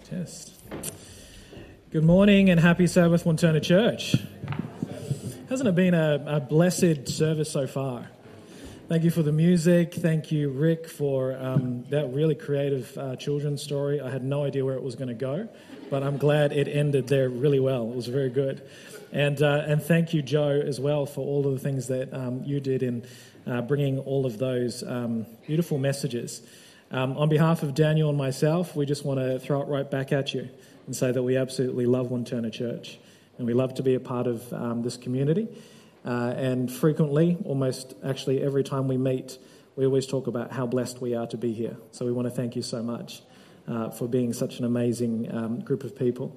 Yes. Good morning and happy Sabbath, Wanturna Church. Hasn't it been a blessed service so far? Thank you for the music. Thank you, Rick, for that really creative children's story. I had no idea where it was going to go, but I'm glad it ended there really well. It was very good. And thank you, Joe, as well, for all of the things that you did in bringing all of those beautiful messages. On behalf of Daniel and myself, we just want to throw it right back at you and say that we absolutely love Wanturna Church and we love to be a part of this community. And frequently, almost actually every time we meet, we always talk about how blessed we are to be here. So we want to thank you so much for being such an amazing group of people.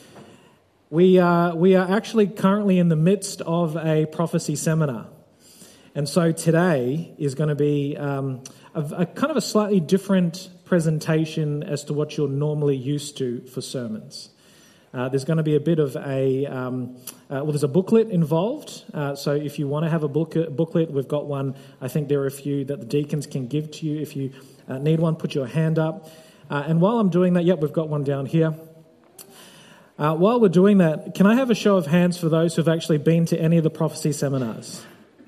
We are actually currently in the midst of a prophecy seminar. And so today is going to be a kind of a slightly different presentation as to what you're normally used to for sermons. There's going to be a bit of there's a booklet involved. So if you want to have a booklet, we've got one. I think there are a few that the deacons can give to you. If you need one, put your hand up. And while I'm doing that, we've got one down here. While we're doing that, can I have a show of hands for those who've actually been to any of the prophecy seminars?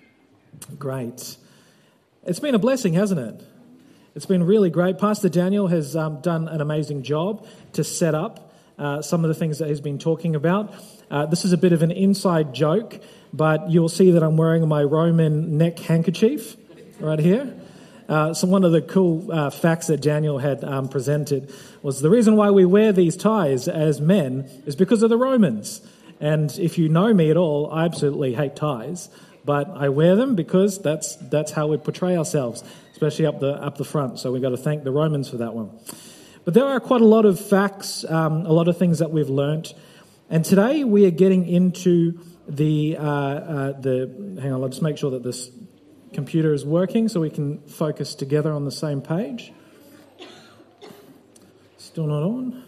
Great. It's been a blessing, hasn't it? It's been really great. Pastor Daniel has done an amazing job to set up some of the things that he's been talking about. This is a bit of an inside joke, but you'll see that I'm wearing my Roman neck handkerchief right here. So one of the cool facts that Daniel had presented was the reason why we wear these ties as men is because of the Romans. And if you know me at all, I absolutely hate ties. But I wear them because that's how we portray ourselves, especially up the front. So we've got to thank the Romans for that one. But there are quite a lot of facts, a lot of things that we've learnt. And today we are getting into the hang on, I'll just make sure that this computer is working so we can focus together on the same page. Still not on?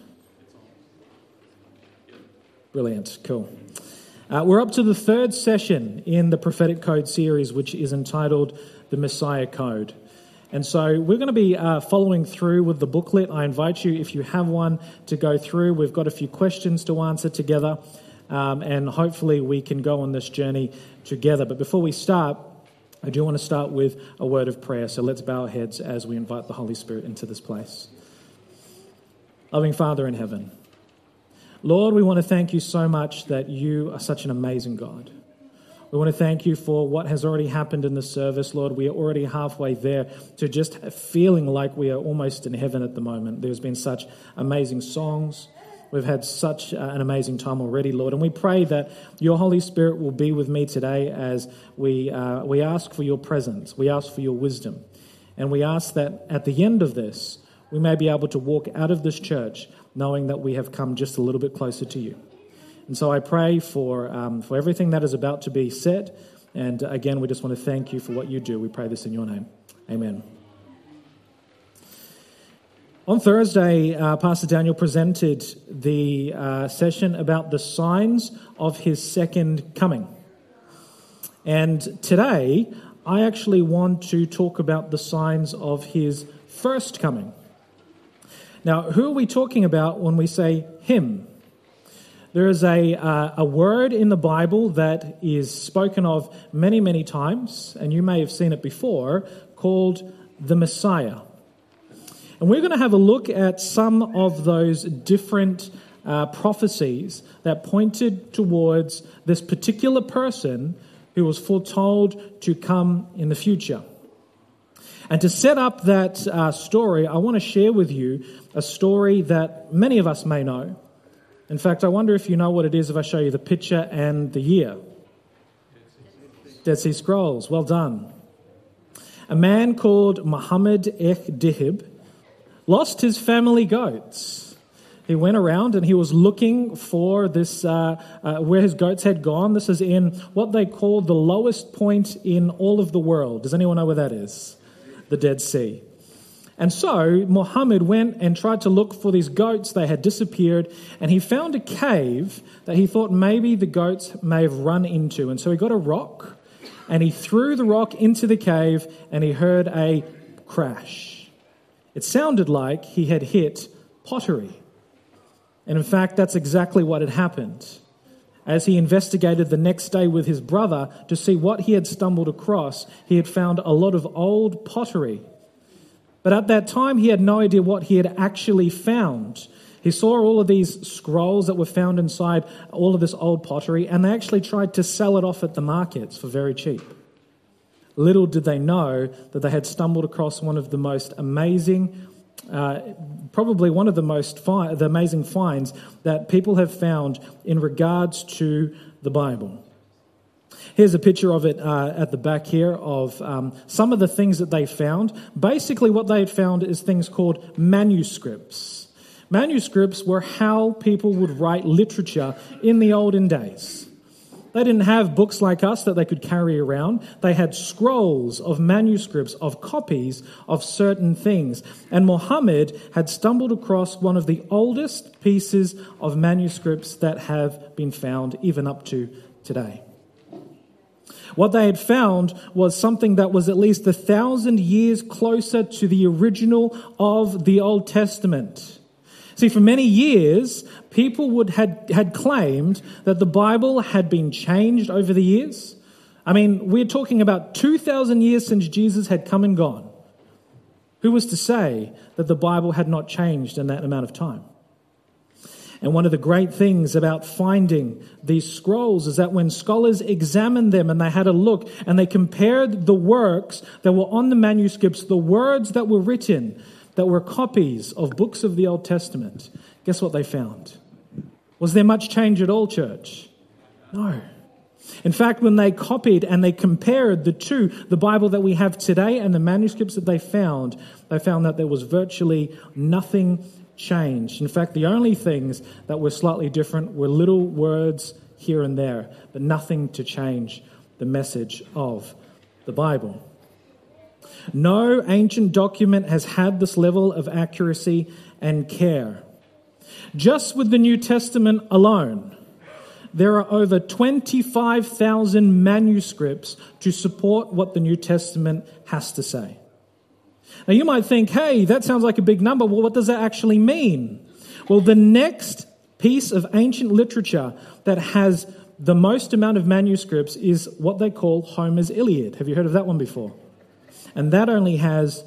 Brilliant, cool. We're up to the third session in the Prophetic Code series, which is entitled The Messiah Code. And so we're going to be following through with the booklet. I invite you, if you have one, to go through. We've got a few questions to answer together, and hopefully we can go on this journey together. But before we start, I do want to start with a word of prayer. So let's bow our heads as we invite the Holy Spirit into this place. Loving Father in heaven, Lord, we want to thank you so much that you are such an amazing God. We want to thank you for what has already happened in the service, Lord. We are already halfway there to just feeling like we are almost in heaven at the moment. There's been such amazing songs. We've had such an amazing time already, Lord. And we pray that your Holy Spirit will be with me today as we ask for your presence. We ask for your wisdom. And we ask that at the end of this, we may be able to walk out of this church knowing that we have come just a little bit closer to you. And so I pray for everything that is about to be said. And again, we just want to thank you for what you do. We pray this in your name. Amen. On Thursday, Pastor Daniel presented the session about the signs of his second coming. And today, I actually want to talk about the signs of his first coming. Now, who are we talking about when we say him? There is a word in the Bible that is spoken of many, many times, and you may have seen it before, called the Messiah. And we're going to have a look at some of those different prophecies that pointed towards this particular person who was foretold to come in the future. And to set up that story, I want to share with you a story that many of us may know. In fact, I wonder if you know what it is if I show you the picture and the year. Dead Sea Scrolls, well done. A man called Muhammad Dihib lost his family goats. He went around and he was looking for this, where his goats had gone. This is in what they call the lowest point in all of the world. Does anyone know where that is? The Dead Sea. And so Muhammad went and tried to look for these goats. They had disappeared, and he found a cave that he thought maybe the goats may have run into. And so he got a rock, and he threw the rock into the cave, and he heard a crash. It sounded like he had hit pottery. And in fact, that's exactly what had happened. As he investigated the next day with his brother to see what he had stumbled across, he had found a lot of old pottery. But at that time, he had no idea what he had actually found. He saw all of these scrolls that were found inside all of this old pottery, and they actually tried to sell it off at the markets for very cheap. Little did they know that they had stumbled across one of the most amazing, probably one of the amazing finds that people have found in regards to the Bible. Here's a picture of it at the back here of some of the things that they found. Basically, what they had found is things called manuscripts. Manuscripts were how people would write literature in the olden days. They didn't have books like us that they could carry around. They had scrolls of manuscripts, of copies of certain things. And Muhammad had stumbled across one of the oldest pieces of manuscripts that have been found even up to today. What they had found was something that was at least 1,000 years closer to the original of the Old Testament. See, for many years, people had claimed that the Bible had been changed over the years. I mean, we're talking about 2,000 years since Jesus had come and gone. Who was to say that the Bible had not changed in that amount of time? And one of the great things about finding these scrolls is that when scholars examined them and they had a look and they compared the works that were on the manuscripts, the words that were written, that were copies of books of the Old Testament, guess what they found? Was there much change at all, church? No. In fact, when they copied and they compared the two, the Bible that we have today and the manuscripts that they found that there was virtually nothing changed. In fact, the only things that were slightly different were little words here and there, but nothing to change the message of the Bible. No ancient document has had this level of accuracy and care. Just with the New Testament alone, there are over 25,000 manuscripts to support what the New Testament has to say. Now you might think, hey, that sounds like a big number. Well, what does that actually mean? Well, the next piece of ancient literature that has the most amount of manuscripts is what they call Homer's Iliad. Have you heard of that one before? And that only has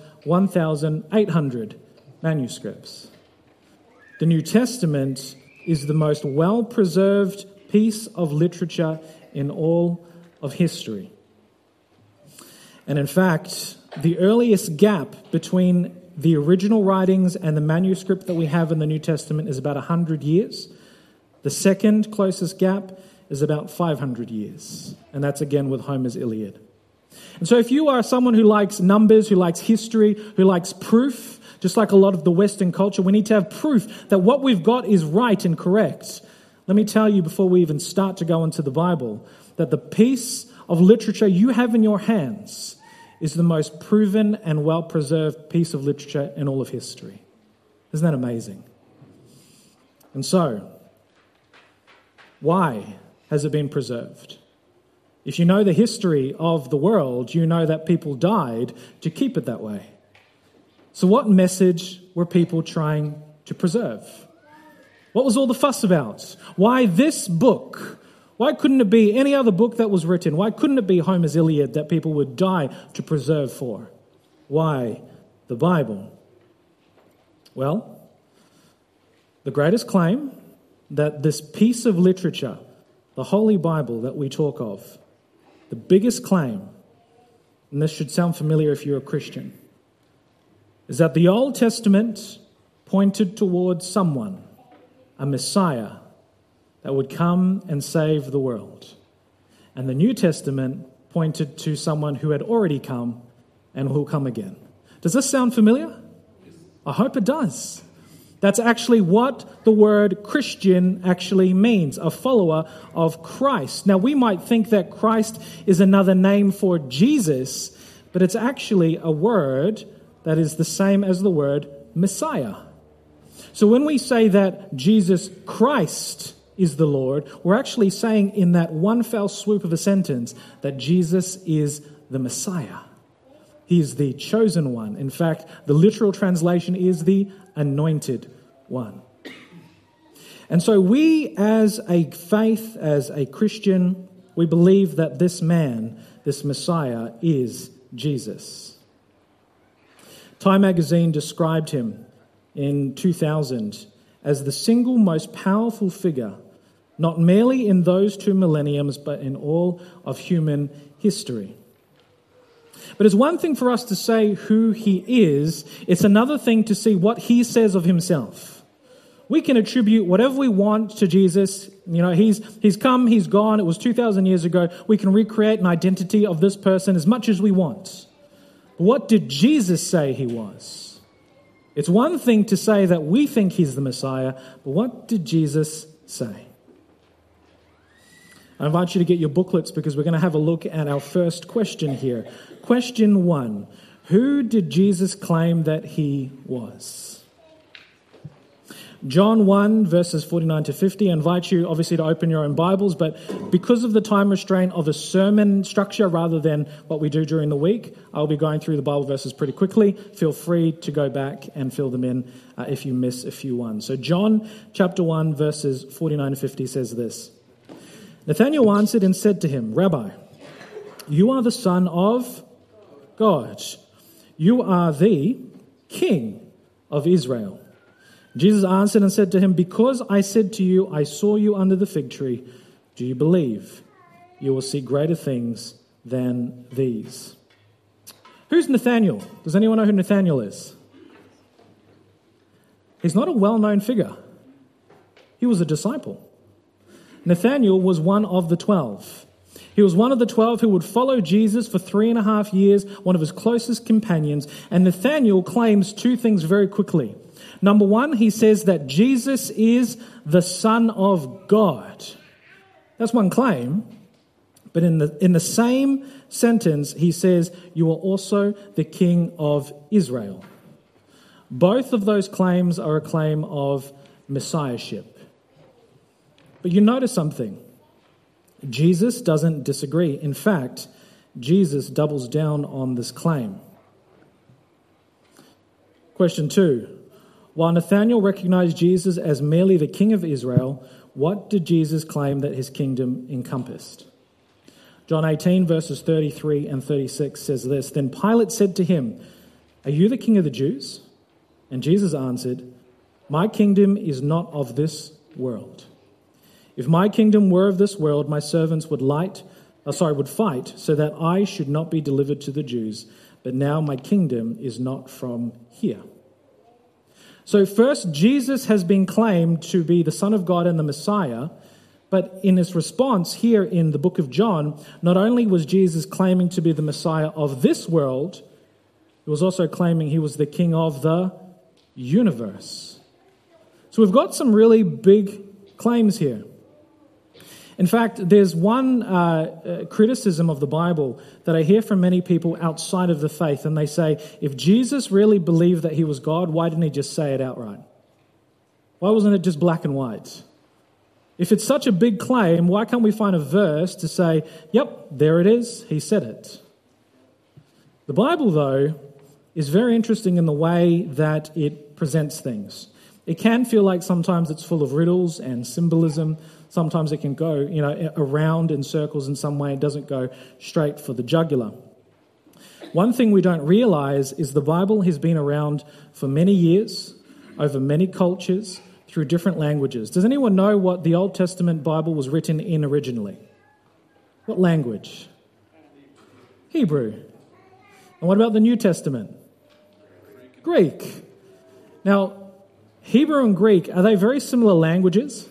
1,800 manuscripts. The New Testament is the most well-preserved piece of literature in all of history. And in fact, the earliest gap between the original writings and the manuscript that we have in the New Testament is about 100 years. The second closest gap is about 500 years. And that's again with Homer's Iliad. And so if you are someone who likes numbers, who likes history, who likes proof, just like a lot of the Western culture, we need to have proof that what we've got is right and correct. Let me tell you before we even start to go into the Bible, that the piece of literature you have in your hands is the most proven and well-preserved piece of literature in all of history. Isn't that amazing? And so, why has it been preserved? If you know the history of the world, you know that people died to keep it that way. So what message were people trying to preserve? What was all the fuss about? Why this book? Why couldn't it be any other book that was written? Why couldn't it be Homer's Iliad that people would die to preserve for? Why the Bible? Well, the greatest claim that this piece of literature, the Holy Bible that we talk of, the biggest claim, and this should sound familiar if you're a Christian, is that the Old Testament pointed towards someone, a Messiah, that would come and save the world. And the New Testament pointed to someone who had already come and will come again. Does this sound familiar? I hope it does. That's actually what the word Christian actually means, a follower of Christ. Now, we might think that Christ is another name for Jesus, but it's actually a word that is the same as the word Messiah. So when we say that Jesus Christ is the Lord, we're actually saying in that one fell swoop of a sentence that Jesus is the Messiah. He is the chosen one. In fact, the literal translation is the anointed one. And so we as a faith, as a Christian, we believe that this man, this Messiah, is Jesus. Time magazine described him in 2000 as the single most powerful figure, not merely in those 2 millenniums, but in all of human history. But it's one thing for us to say who he is, it's another thing to see what he says of himself. We can attribute whatever we want to Jesus. You know, he's come, he's gone, it was 2,000 years ago. We can recreate an identity of this person as much as we want. But what did Jesus say he was? It's one thing to say that we think he's the Messiah, but what did Jesus say? I invite you to get your booklets because we're going to have a look at our first question here. Question 1. Who did Jesus claim that he was? John 1, verses 49 to 50. I invite you, obviously, to open your own Bibles, but because of the time restraint of a sermon structure rather than what we do during the week, I'll be going through the Bible verses pretty quickly. Feel free to go back and fill them in if you miss a few ones. So John chapter 1, verses 49 to 50 says this. Nathanael answered and said to him, Rabbi, you are the Son of God. You are the King of Israel. Jesus answered and said to him, because I said to you, I saw you under the fig tree, do you believe? You will see greater things than these. Who's Nathanael? Does anyone know who Nathanael is? He's not a well-known figure. He was a disciple. Nathanael was one of the 12. He was one of the 12 who would follow Jesus for 3.5 years, one of his closest companions. And Nathanael claims 2 things very quickly. Number 1, he says that Jesus is the Son of God. That's one claim. But in the same sentence, he says, you are also the King of Israel. Both of those claims are a claim of messiahship. But you notice something. Jesus doesn't disagree. In fact, Jesus doubles down on this claim. Question 2. While Nathanael recognized Jesus as merely the King of Israel, what did Jesus claim that his kingdom encompassed? John 18, verses 33 and 36 says this. Then Pilate said to him, are you the King of the Jews? And Jesus answered, my kingdom is not of this world. If my kingdom were of this world, my servants would fight so that I should not be delivered to the Jews. But now my kingdom is not from here. So first, Jesus has been claimed to be the Son of God and the Messiah. But in his response here in the book of John, not only was Jesus claiming to be the Messiah of this world, he was also claiming he was the King of the universe. So we've got some really big claims here. In fact, there's one criticism of the Bible that I hear from many people outside of the faith, and they say, if Jesus really believed that he was God, why didn't he just say it outright? Why wasn't it just black and white? If it's such a big claim, why can't we find a verse to say, yep, there it is, he said it? The Bible, though, is very interesting in the way that it presents things. It can feel like sometimes it's full of riddles and symbolism. Sometimes it can go, around in circles in some way. It doesn't go straight for the jugular. One thing we don't realize is the Bible has been around for many years, over many cultures, through different languages. Does anyone know what the Old Testament Bible was written in originally? What language? Hebrew. And what about the New Testament? Greek. Now, Hebrew and Greek, are they very similar languages?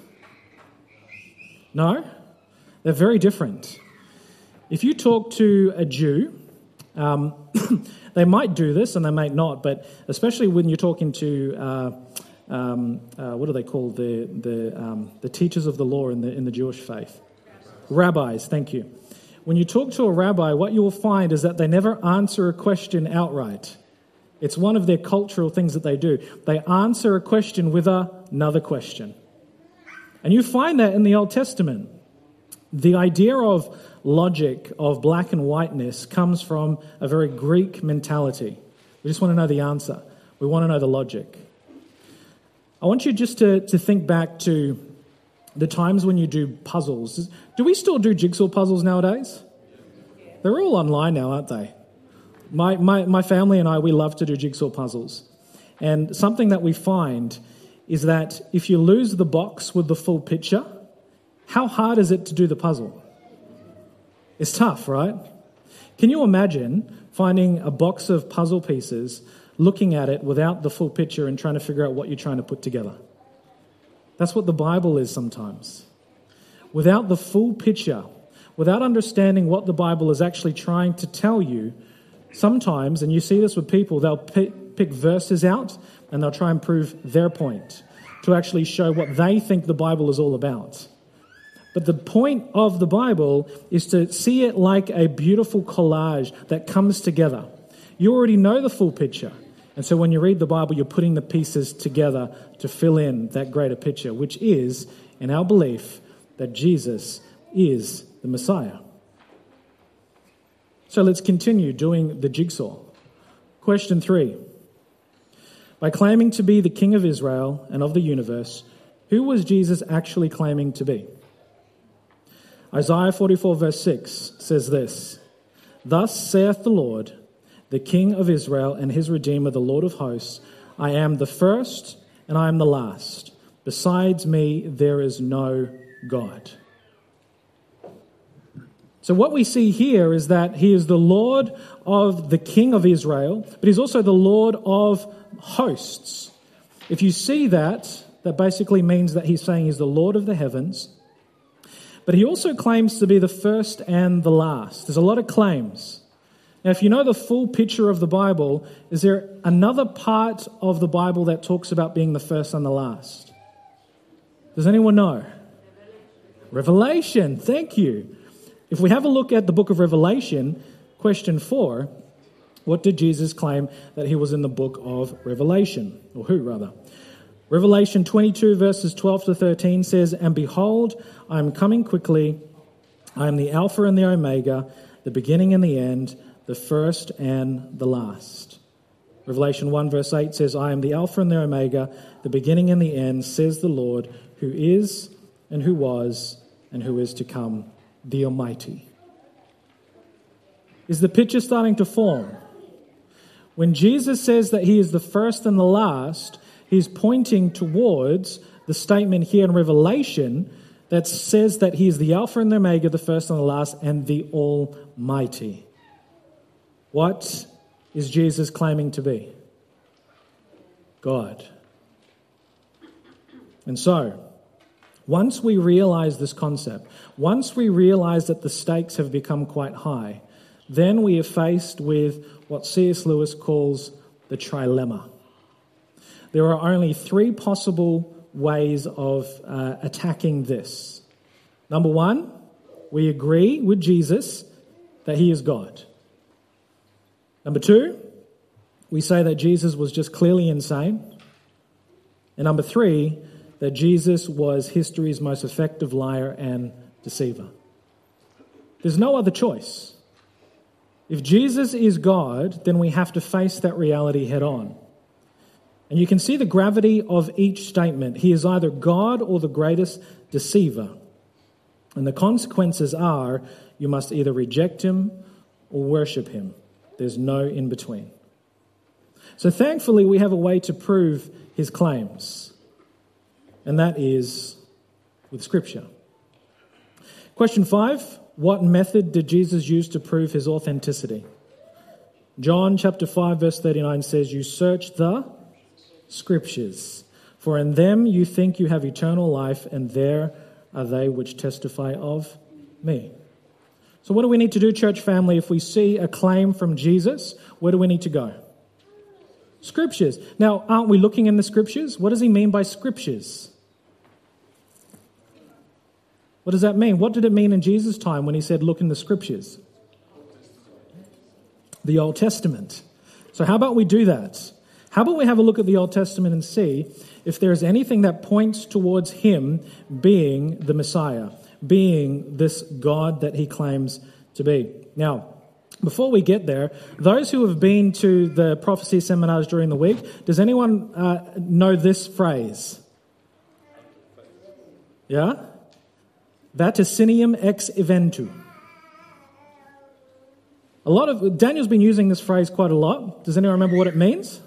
No, they're very different. If you talk to a Jew, they might do this and they might not, but especially when you're talking to, what do they call the teachers of the law in the Jewish faith? Rabbis, thank you. When you talk to a rabbi, what you will find is that they never answer a question outright. It's one of their cultural things that they do. They answer a question with another question. And you find that in the Old Testament. The idea of logic, of black and whiteness, comes from a very Greek mentality. We just want to know the answer. We want to know the logic. I want you just to think back to the times when you do puzzles. Do we still do jigsaw puzzles nowadays? They're all online now, aren't they? My family and I, we love to do jigsaw puzzles. And something that we find is that if you lose the box with the full picture, how hard is it to do the puzzle? It's tough, right? Can you imagine finding a box of puzzle pieces, looking at it without the full picture and trying to figure out what you're trying to put together? That's what the Bible is sometimes. Without the full picture, without understanding what the Bible is actually trying to tell you, sometimes, and you see this with people, they'll pick verses out and they'll try and prove their point to actually show what they think the Bible is all about. But the point of the Bible is to see it like a beautiful collage that comes together. You already know the full picture. And so when you read the Bible, you're putting the pieces together to fill in that greater picture, which is, in our belief, that Jesus is the Messiah. So let's continue doing the jigsaw. Question 3. By claiming to be the King of Israel and of the universe, who was Jesus actually claiming to be? Isaiah 44 verse 6 says this, "Thus saith the Lord, the King of Israel and his Redeemer, the Lord of hosts, I am the first and I am the last. Besides me, there is no God." So what we see here is that he is the Lord of the King of Israel, but he's also the Lord of hosts. If you see that, that basically means that he's saying he's the Lord of the heavens, but he also claims to be the first and the last. There's a lot of claims. Now, if you know the full picture of the Bible, is there another part of the Bible that talks about being the first and the last? Does anyone know? Revelation. Thank you. If we have a look at the book of Revelation, question 4, what did Jesus claim that he was in the book of Revelation? Or who, rather? Revelation 22 verses 12 to 13 says, "And behold, I am coming quickly. I am the Alpha and the Omega, the beginning and the end, the first and the last." Revelation 1 verse 8 says, "I am the Alpha and the Omega, the beginning and the end, says the Lord, who is and who was and who is to come, the Almighty." Is the picture starting to form? When Jesus says that he is the first and the last, he's pointing towards the statement here in Revelation that says that he is the Alpha and the Omega, the first and the last, and the Almighty. What is Jesus claiming to be? God. And so, once we realize this concept, once we realize that the stakes have become quite high, then we are faced with what C.S. Lewis calls the trilemma. There are only 3 possible ways of attacking this. Number 1, we agree with Jesus that he is God. Number 2, we say that Jesus was just clearly insane. And number 3, that Jesus was history's most effective liar and deceiver. There's no other choice. If Jesus is God, then we have to face that reality head on. And you can see the gravity of each statement. He is either God or the greatest deceiver. And the consequences are you must either reject him or worship him. There's no in between. So thankfully we have a way to prove his claims. And that is with Scripture. Question 5, what method did Jesus use to prove his authenticity? John chapter 5 verse 39 says, "You search the Scriptures, for in them you think you have eternal life, and there are they which testify of me." So what do we need to do, church family, if we see a claim from Jesus? Where do we need to go? Scriptures. Now, aren't we looking in the Scriptures? What does he mean by Scriptures? What does that mean? What did it mean in Jesus' time when he said, look in the Scriptures? The Old Testament. So how about we do that? How about we have a look at the Old Testament and see if there is anything that points towards him being the Messiah, being this God that he claims to be. Now, before we get there, those who have been to the prophecy seminars during the week, does anyone know this phrase? Yeah? Vaticinium ex eventu. Daniel's been using this phrase quite a lot. Does anyone remember what it means?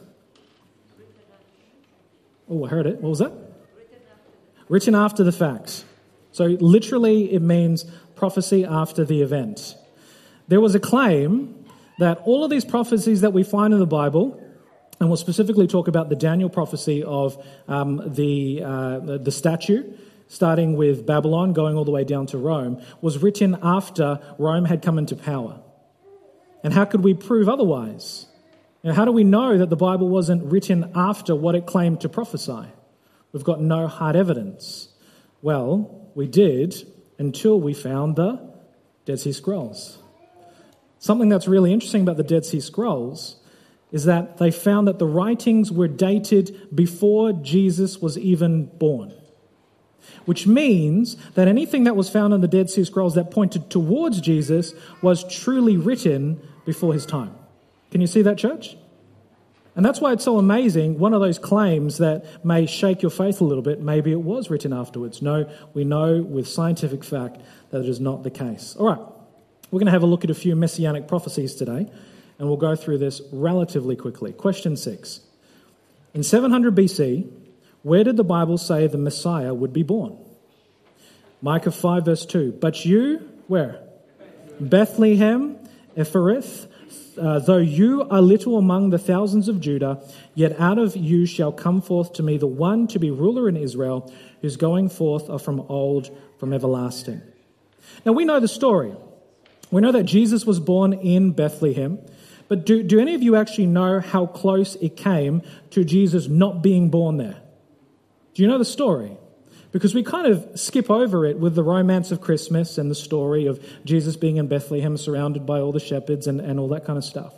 Oh, I heard it. What was that? Written after the facts. So literally it means prophecy after the event. There was a claim that all of these prophecies that we find in the Bible, and we'll specifically talk about the Daniel prophecy of the statue, starting with Babylon, going all the way down to Rome, was written after Rome had come into power. And how could we prove otherwise? How do we know that the Bible wasn't written after what it claimed to prophesy? We've got no hard evidence. Well, we did until we found the Dead Sea Scrolls. Something that's really interesting about the Dead Sea Scrolls is that they found that the writings were dated before Jesus was even born. Which means that anything that was found in the Dead Sea Scrolls that pointed towards Jesus was truly written before his time. Can you see that, church? And that's why it's so amazing. One of those claims that may shake your faith a little bit, maybe it was written afterwards. No, we know with scientific fact that it is not the case. All right, we're going to have a look at a few messianic prophecies today, and we'll go through this relatively quickly. Question 6. In 700 BC, where did the Bible say the Messiah would be born? Micah 5 verse 2. But you, where? Bethlehem, Ephrath, though you are little among the thousands of Judah, yet out of you shall come forth to me the one to be ruler in Israel, whose going forth are from old, from everlasting. Now we know the story. We know that Jesus was born in Bethlehem, but do any of you actually know how close it came to Jesus not being born there? Do you know the story? Because we kind of skip over it with the romance of Christmas and the story of Jesus being in Bethlehem surrounded by all the shepherds and all that kind of stuff.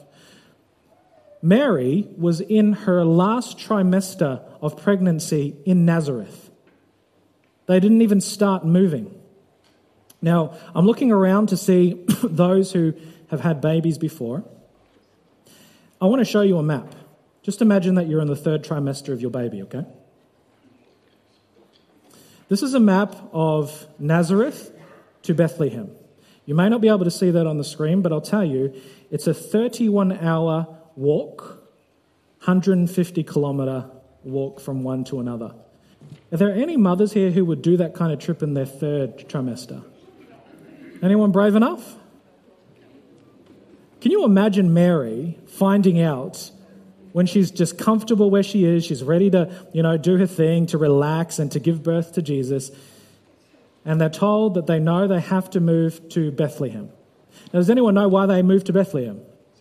Mary was in her last trimester of pregnancy in Nazareth. They didn't even start moving. Now, I'm looking around to see those who have had babies before. I want to show you a map. Just imagine that you're in the 3rd trimester of your baby, okay? This is a map of Nazareth to Bethlehem. You may not be able to see that on the screen, but I'll tell you, it's a 31-hour walk, 150-kilometer walk from one to another. Are there any mothers here who would do that kind of trip in their 3rd trimester? Anyone brave enough? Can you imagine Mary finding out when she's just comfortable where she is, she's ready to, do her thing, to relax and to give birth to Jesus, and they're told that they know they have to move to Bethlehem. Now, does anyone know why they moved to Bethlehem?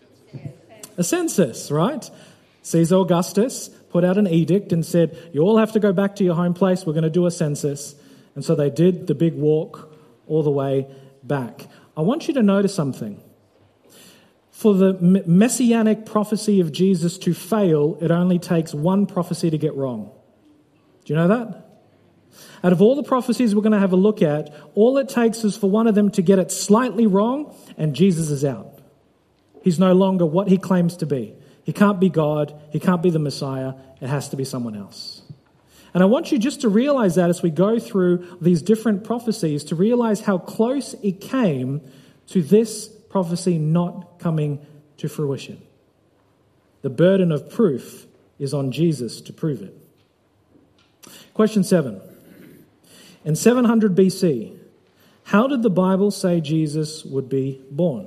A census, right? Caesar Augustus put out an edict and said, you all have to go back to your home place, we're going to do a census. And so they did the big walk all the way back. I want you to notice something. For the messianic prophecy of Jesus to fail, it only takes one prophecy to get wrong. Do you know that? Out of all the prophecies we're going to have a look at, all it takes is for one of them to get it slightly wrong, and Jesus is out. He's no longer what he claims to be. He can't be God. He can't be the Messiah. It has to be someone else. And I want you just to realize that as we go through these different prophecies, to realize how close it came to this prophecy not coming to fruition. The burden of proof is on Jesus to prove it. Question 7. In 700 BC, how did the Bible say Jesus would be born?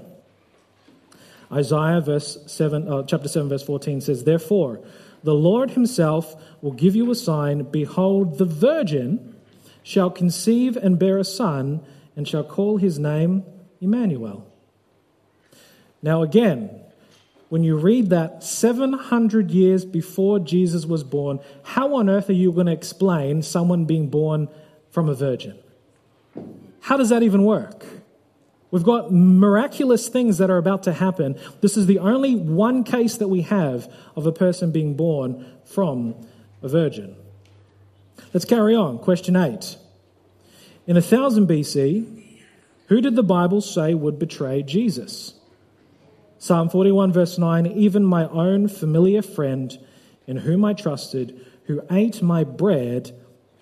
Isaiah chapter 7, verse 14 says, therefore, the Lord himself will give you a sign. Behold, the virgin shall conceive and bear a son, and shall call his name Emmanuel. Now again, when you read that 700 years before Jesus was born, how on earth are you going to explain someone being born from a virgin? How does that even work? We've got miraculous things that are about to happen. This is the only one case that we have of a person being born from a virgin. Let's carry on. Question 8. In 1000 BC, who did the Bible say would betray Jesus? Psalm 41 verse 9, even my own familiar friend in whom I trusted, who ate my bread,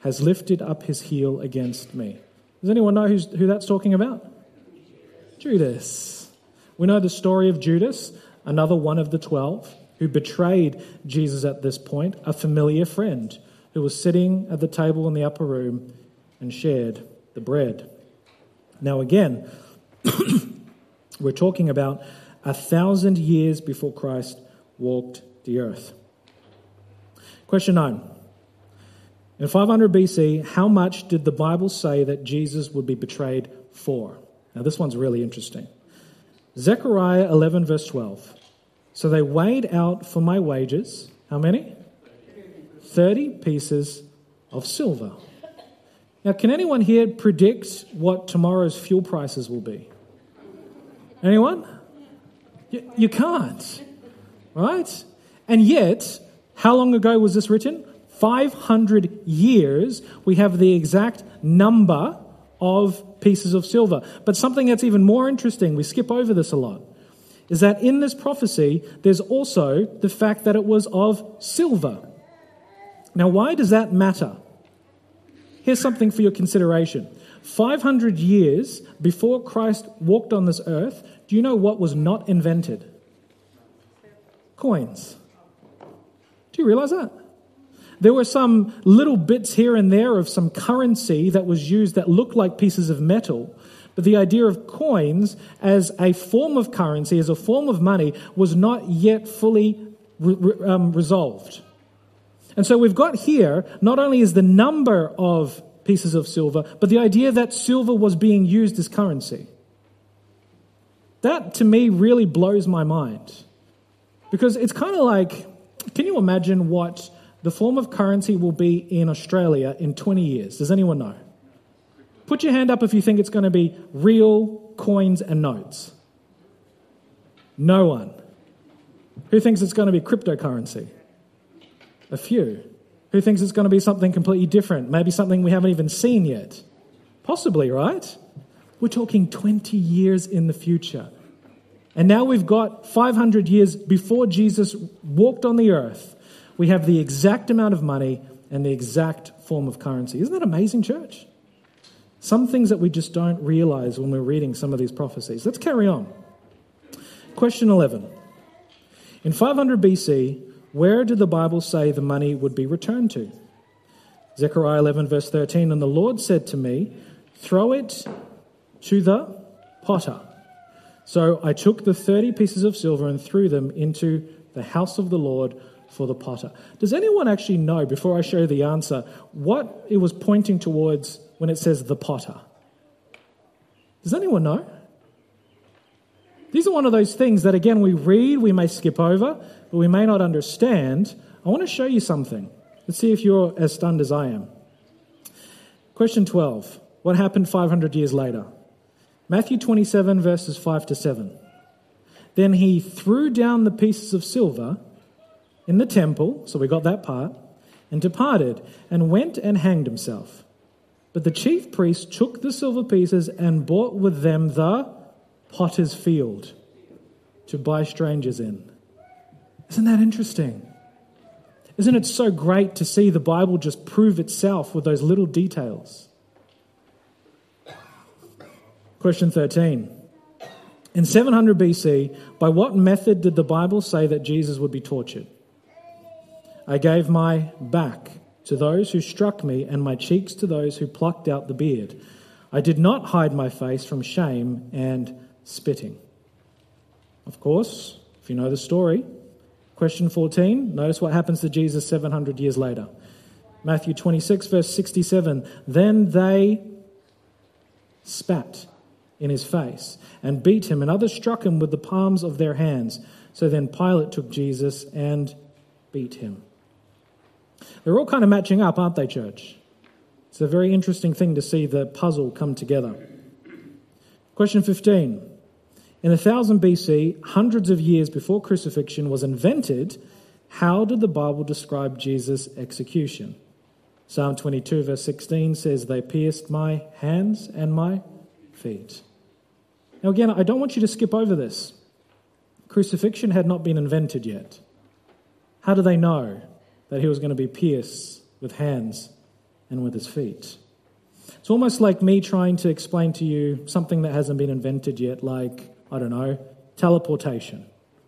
has lifted up his heel against me. Does anyone know who that's talking about? Judas. We know the story of Judas, another one of the 12, who betrayed Jesus at this point, a familiar friend who was sitting at the table in the upper room and shared the bread. Now again, we're talking about 1,000 years before Christ walked the earth. Question 9. In 500 BC, how much did the Bible say that Jesus would be betrayed for? Now this one's really interesting. Zechariah 11 verse 12. So they weighed out for my wages, how many? 30 pieces of silver. Now can anyone here predict what tomorrow's fuel prices will be? Anyone? You can't, right? And yet, how long ago was this written? 500 years, we have the exact number of pieces of silver. But something that's even more interesting, we skip over this a lot, is that in this prophecy, there's also the fact that it was of silver. Now, why does that matter? Here's something for your consideration. 500 years before Christ walked on this earth, do you know what was not invented? Coins. Do you realize that? There were some little bits here and there of some currency that was used that looked like pieces of metal, but the idea of coins as a form of currency, as a form of money, was not yet fully resolved. And so we've got here, not only is the number of pieces of silver, but the idea that silver was being used as currency. That, to me, really blows my mind. Because it's kind of like, can you imagine what the form of currency will be in Australia in 20 years? Does anyone know? Put your hand up if you think it's going to be real coins and notes. No one. Who thinks it's going to be cryptocurrency? A few. Who thinks it's going to be something completely different? Maybe something we haven't even seen yet. Possibly, right? We're talking 20 years in the future. And now we've got 500 years before Jesus walked on the earth. We have the exact amount of money and the exact form of currency. Isn't that amazing, church? Some things that we just don't realize when we're reading some of these prophecies. Let's carry on. Question 11. In 500 BC, where did the Bible say the money would be returned to? Zechariah 11 verse 13, and the Lord said to me, throw it to the potter. So I took the 30 pieces of silver and threw them into the house of the Lord for the potter. Does anyone actually know, before I show the answer, what it was pointing towards when it says the potter? Does anyone know? These are one of those things that, again, we read, we may skip over, but we may not understand. I want to show you something. Let's see if you're as stunned as I am. Question 12. What happened 500 years later? Matthew 27, verses 5 to 7. Then he threw down the pieces of silver in the temple, so we got that part, and departed, and went and hanged himself. But the chief priests took the silver pieces and bought with them the potter's field to buy strangers in. Isn't that interesting? Isn't it so great to see the Bible just prove itself with those little details? Question 13. In 700 BC, by what method did the Bible say that Jesus would be tortured? I gave my back to those who struck me and my cheeks to those who plucked out the beard. I did not hide my face from shame and spitting. Of course, if you know the story, question 14, notice what happens to Jesus 700 years later. Matthew 26, verse 67, then they spat in his face and beat him, and others struck him with the palms of their hands. So then Pilate took Jesus and beat him. They're all kind of matching up, aren't they, church? It's a very interesting thing to see the puzzle come together. Question 15. In 1000 BC, hundreds of years before crucifixion was invented, how did the Bible describe Jesus' execution? Psalm 22 verse 16 says, they pierced my hands and my feet. Now again, I don't want you to skip over this. Crucifixion had not been invented yet. How do they know that he was going to be pierced with hands and with his feet. It's almost like me trying to explain to you something that hasn't been invented yet, like, I don't know, teleportation.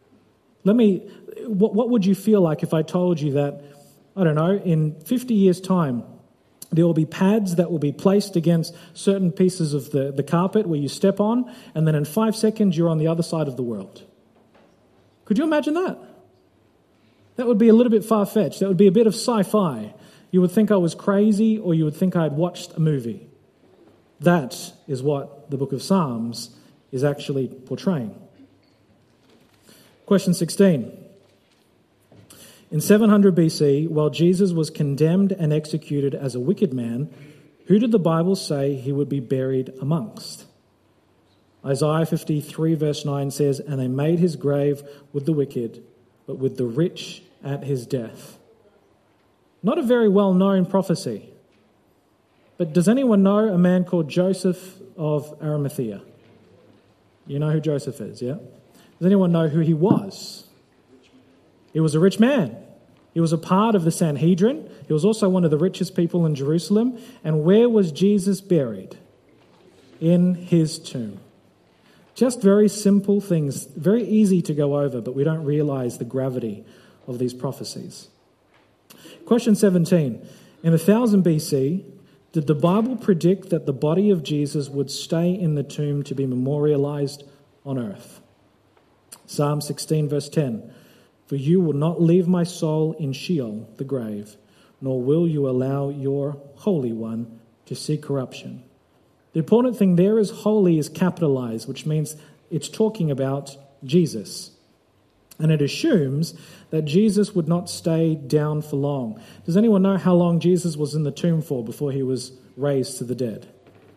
What would you feel like if I told you that, I don't know, in 50 years' time, there will be pads that will be placed against certain pieces of the carpet where you step on, and then in 5 seconds you're on the other side of the world. Could you imagine that? That would be a little bit far-fetched. That would be a bit of sci-fi. You would think I was crazy, or you would think I had watched a movie. That is what the book of Psalms is actually portraying. Question 16. In 700 BC, while Jesus was condemned and executed as a wicked man, who did the Bible say he would be buried amongst? Isaiah 53 verse 9 says, "And they made his grave with the wicked, but with the rich at his death." Not a very well-known prophecy. But does anyone know a man called Joseph of Arimathea? You know who Joseph is, yeah? Does anyone know who he was? He was a rich man. He was a part of the Sanhedrin. He was also one of the richest people in Jerusalem. And where was Jesus buried? In his tomb. Just very simple things, very easy to go over, but we don't realize the gravity of these prophecies. Question 17. In 1000 BC, did the Bible predict that the body of Jesus would stay in the tomb to be memorialized on earth? Psalm 16 verse 10. "For you will not leave my soul in Sheol, the grave, nor will you allow your Holy One to see corruption." The important thing there is holy is capitalized, which means it's talking about Jesus. And it assumes that Jesus would not stay down for long. Does anyone know how long Jesus was in the tomb for before he was raised to the dead?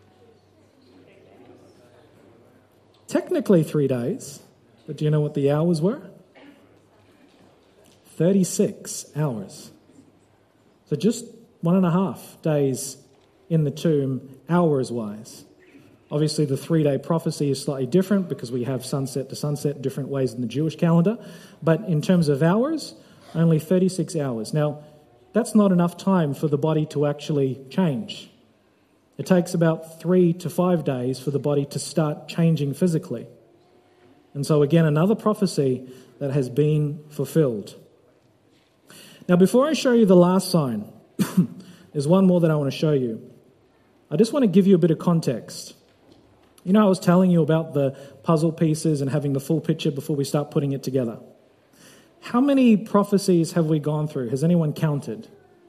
Technically 3 days, but do you know what the hours were? 36 hours. So just 1.5 days in the tomb, hours-wise. Obviously, the 3-day prophecy is slightly different because we have sunset to sunset different ways in the Jewish calendar. But in terms of hours, only 36 hours. Now, that's not enough time for the body to actually change. It takes about 3 to 5 days for the body to start changing physically. And so again, another prophecy that has been fulfilled. Now, before I show you the last sign, there's one more that I want to show you. I just want to give you a bit of context. You know, I was telling you about the puzzle pieces and having the full picture before we start putting it together. How many prophecies have we gone through? Has anyone counted?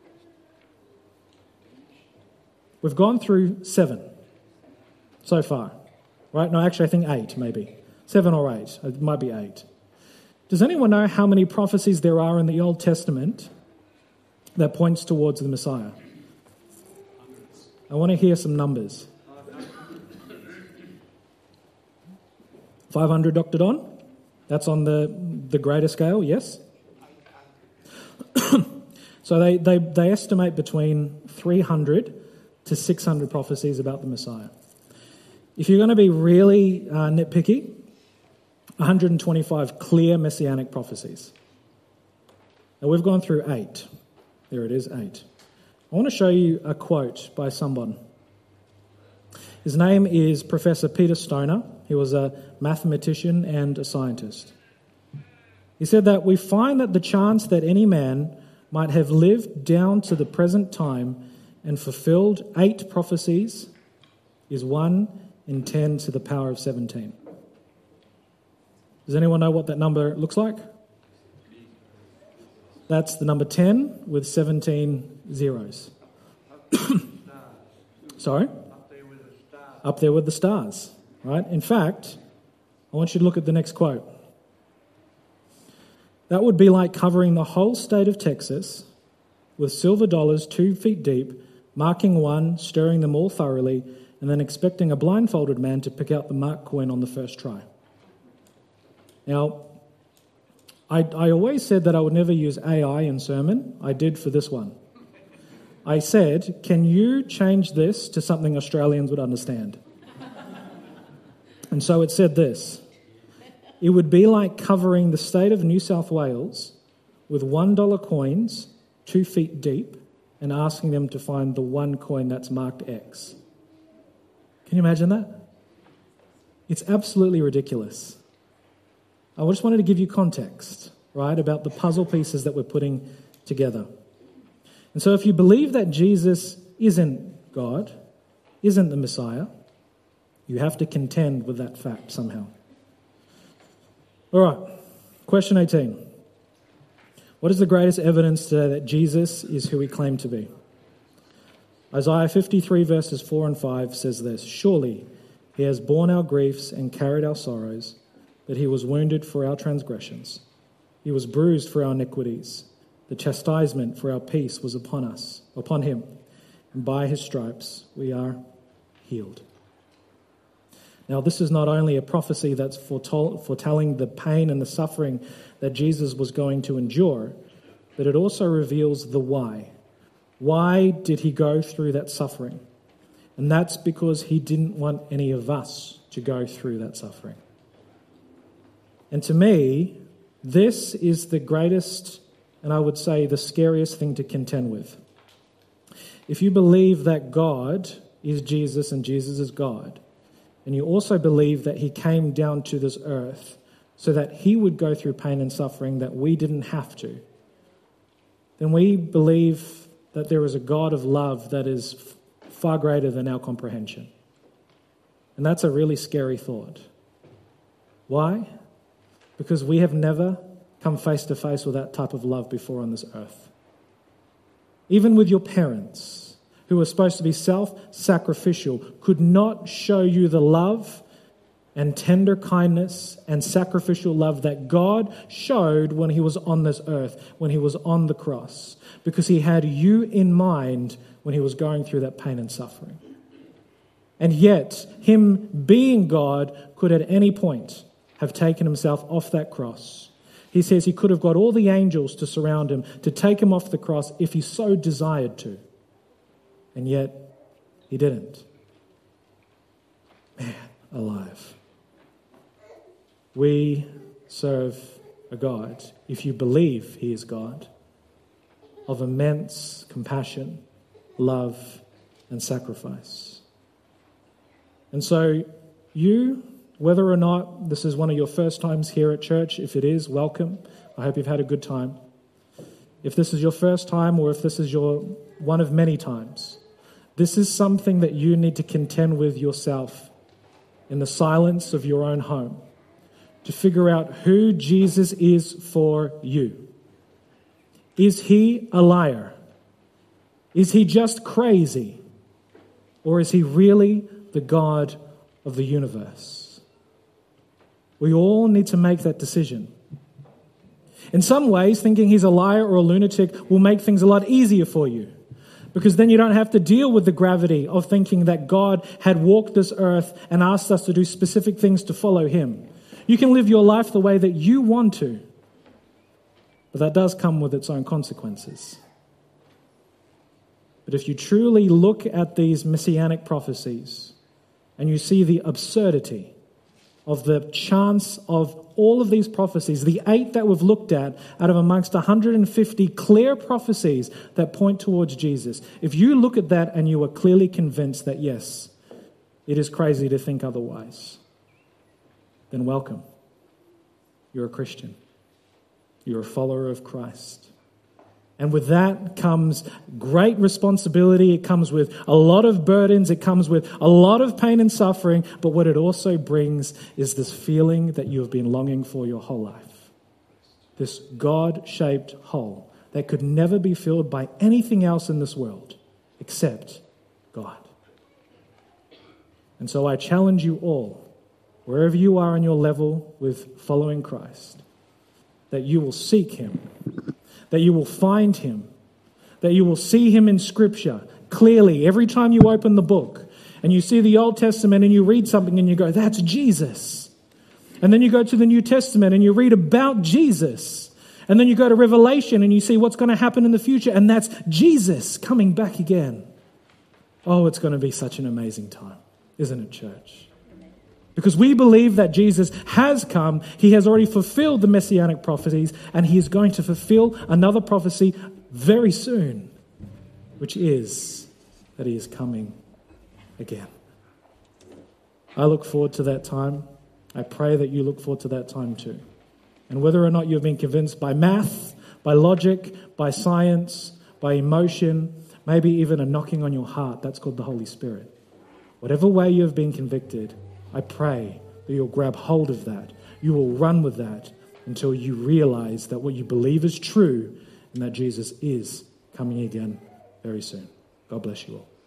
We've gone through 7 so far, right? No, actually, I think 8 maybe. 7 or 8. It might be 8. Does anyone know how many prophecies there are in the Old Testament that points towards the Messiah? I want to hear some numbers. 500, Dr. Don? That's on the greater scale, yes? So they estimate between 300 to 600 prophecies about the Messiah. If you're going to be really nitpicky, 125 clear messianic prophecies. Now we've gone through 8. There it is, 8. I want to show you a quote by someone. His name is Professor Peter Stoner. He was a mathematician and a scientist. He said that we find that the chance that any man might have lived down to the present time and fulfilled 8 prophecies is 1 in 10 to the power of 17. Does anyone know what that number looks like? That's the number 10 with 17 zeros. Sorry? Up there with the stars, right? In fact, I want you to look at the next quote. That would be like covering the whole state of Texas with silver dollars 2 feet deep, marking one, stirring them all thoroughly, and then expecting a blindfolded man to pick out the marked coin on the first try. Now, I always said that I would never use AI in sermon. I did for this one. I said, can you change this to something Australians would understand? And so it said this. It would be like covering the state of New South Wales with $1 coins 2 feet deep, and asking them to find the one coin that's marked X. Can you imagine that? It's absolutely ridiculous. I just wanted to give you context, right, about the puzzle pieces that we're putting together. And so if you believe that Jesus isn't God, isn't the Messiah, you have to contend with that fact somehow. All right, question 18. What is the greatest evidence today that Jesus is who he claimed to be? Isaiah 53 verses 4 and 5 says this, "Surely he has borne our griefs and carried our sorrows, but he was wounded for our transgressions. He was bruised for our iniquities. The chastisement for our peace was upon him, and by his stripes we are healed." Now, this is not only a prophecy that's foretelling the pain and the suffering that Jesus was going to endure, but it also reveals the why. Why did he go through that suffering? And that's because he didn't want any of us to go through that suffering. And to me, this is the greatest, and I would say the scariest thing to contend with. If you believe that God is Jesus and Jesus is God, and you also believe that he came down to this earth so that he would go through pain and suffering that we didn't have to, then we believe that there is a God of love that is far greater than our comprehension. And that's a really scary thought. Why? Because we have never come face to face with that type of love before on this earth. Even with your parents, who are supposed to be self-sacrificial, could not show you the love and tender kindness and sacrificial love that God showed when he was on this earth, when he was on the cross, because he had you in mind when he was going through that pain and suffering. And yet, him being God could at any point have taken himself off that cross. He says he could have got all the angels to surround him, to take him off the cross if he so desired to. And yet, he didn't. Man, alive. We serve a God, if you believe he is God, of immense compassion, love, and sacrifice. And so you, whether or not this is one of your first times here at church, if it is, welcome. I hope you've had a good time. If this is your first time or if this is your one of many times, this is something that you need to contend with yourself in the silence of your own home to figure out who Jesus is for you. Is he a liar? Is he just crazy? Or is he really the God of the universe? We all need to make that decision. In some ways, thinking he's a liar or a lunatic will make things a lot easier for you, because then you don't have to deal with the gravity of thinking that God had walked this earth and asked us to do specific things to follow him. You can live your life the way that you want to, but that does come with its own consequences. But if you truly look at these messianic prophecies and you see the absurdity of the chance of all of these prophecies, the 8 that we've looked at out of amongst 150 clear prophecies that point towards Jesus, if you look at that and you are clearly convinced that yes, it is crazy to think otherwise, then welcome. You're a Christian. You're a follower of Christ. And with that comes great responsibility. It comes with a lot of burdens. It comes with a lot of pain and suffering. But what it also brings is this feeling that you have been longing for your whole life. This God-shaped hole that could never be filled by anything else in this world except God. And so I challenge you all, wherever you are on your level with following Christ, that you will seek him, that you will find him, that you will see him in Scripture clearly every time you open the book and you see the Old Testament and you read something and you go, that's Jesus. And then you go to the New Testament and you read about Jesus. And then you go to Revelation and you see what's going to happen in the future, and that's Jesus coming back again. Oh, it's going to be such an amazing time, isn't it, church? Because we believe that Jesus has come, he has already fulfilled the messianic prophecies, and he is going to fulfill another prophecy very soon. which is that he is coming again. I look forward to that time. I pray that you look forward to that time too. And whether or not you've been convinced by math, by logic, by science, by emotion, maybe even a knocking on your heart, that's called the Holy Spirit. Whatever way you have been convicted, I pray that you'll grab hold of that. You will run with that until you realize that what you believe is true and that Jesus is coming again very soon. God bless you all.